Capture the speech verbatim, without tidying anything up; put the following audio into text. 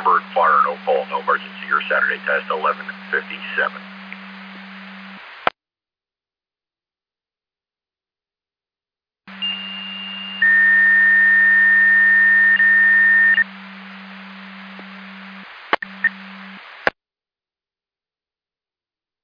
Bird, Flyer, no call, no emergency. Your Saturday test, eleven fifty-seven.